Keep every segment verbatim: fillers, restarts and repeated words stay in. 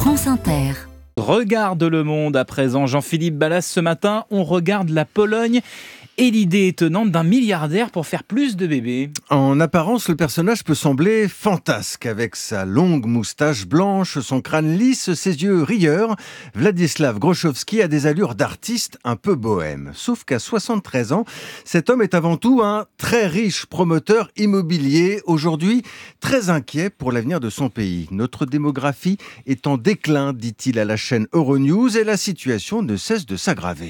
France Inter. Regarde le monde à présent. Jean-Philippe Ballas, ce matin, on regarde la Pologne et l'idée étonnante d'un milliardaire pour faire plus de bébés. En apparence, le personnage peut sembler fantasque. Avec sa longue moustache blanche, son crâne lisse, ses yeux rieurs, Władysław Grochowski a des allures d'artiste un peu bohème. Sauf qu'à soixante-treize ans, cet homme est avant tout un très riche promoteur immobilier, aujourd'hui très inquiet pour l'avenir de son pays. Notre démographie est en déclin, dit-il à la chaîne Euronews, et la situation ne cesse de s'aggraver.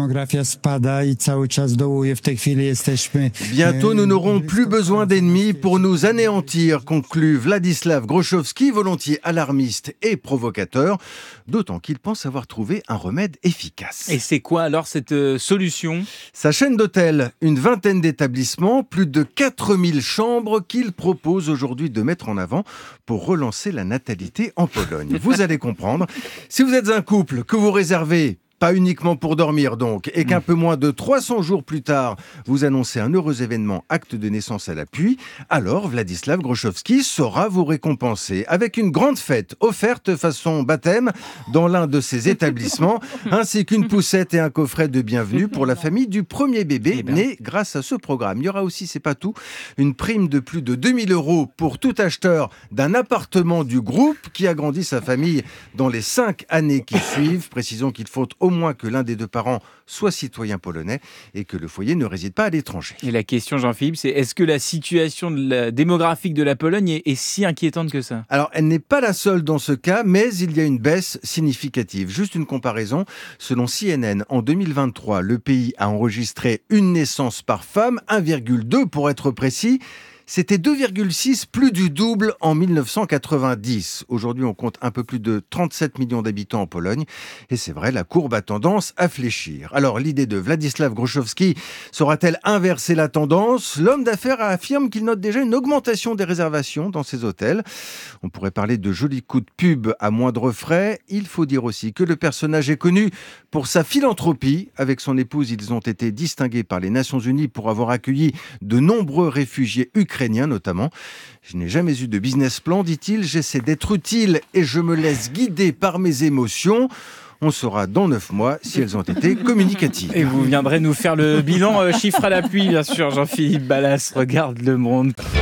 Bientôt, nous n'aurons plus besoin d'ennemis pour nous anéantir, conclut Władysław Grochowski, volontiers alarmiste et provocateur, d'autant qu'il pense avoir trouvé un remède efficace. Et c'est quoi alors cette euh, solution ? Sa chaîne d'hôtels, une vingtaine d'établissements, plus de quatre mille chambres qu'il propose aujourd'hui de mettre en avant pour relancer la natalité en Pologne. Vous allez comprendre, si vous êtes un couple que vous réservez pas uniquement pour dormir donc, et qu'un peu moins de trois cents jours plus tard, vous annoncez un heureux événement, acte de naissance à l'appui, alors Władysław Grochowski saura vous récompenser avec une grande fête offerte façon baptême dans l'un de ses établissements, ainsi qu'une poussette et un coffret de bienvenue pour la famille du premier bébé eh ben. né grâce à ce programme. Il y aura aussi, c'est pas tout, une prime de plus de deux mille euros pour tout acheteur d'un appartement du groupe qui agrandit sa famille dans les cinq années qui suivent. Précisons qu'il faut au moins que l'un des deux parents soit citoyen polonais et que le foyer ne réside pas à l'étranger. Et la question, Jean-Philippe, c'est est-ce que la situation de la démographique de la Pologne est, est si inquiétante que ça ? Alors, elle n'est pas la seule dans ce cas, mais il y a une baisse significative. Juste une comparaison, selon C N N, en deux mille vingt-trois, le pays a enregistré une naissance par femme, un virgule deux pour être précis. C'était deux virgule six, plus du double en mille neuf cent quatre-vingt-dix. Aujourd'hui, on compte un peu plus de trente-sept millions d'habitants en Pologne. Et c'est vrai, la courbe a tendance à fléchir. Alors, l'idée de Władysław Grochowski saura-t-elle inverser la tendance ? L'homme d'affaires affirme qu'il note déjà une augmentation des réservations dans ses hôtels. On pourrait parler de jolis coups de pub à moindre frais. Il faut dire aussi que le personnage est connu pour sa philanthropie. Avec son épouse, ils ont été distingués par les Nations Unies pour avoir accueilli de nombreux réfugiés ukrainiens notamment. Je n'ai jamais eu de business plan, dit-il. J'essaie d'être utile et je me laisse guider par mes émotions. On saura dans neuf mois si elles ont été communicatives. Et vous viendrez nous faire le bilan, euh, chiffre à l'appui, bien sûr. Jean-Philippe Ballas, regarde le monde.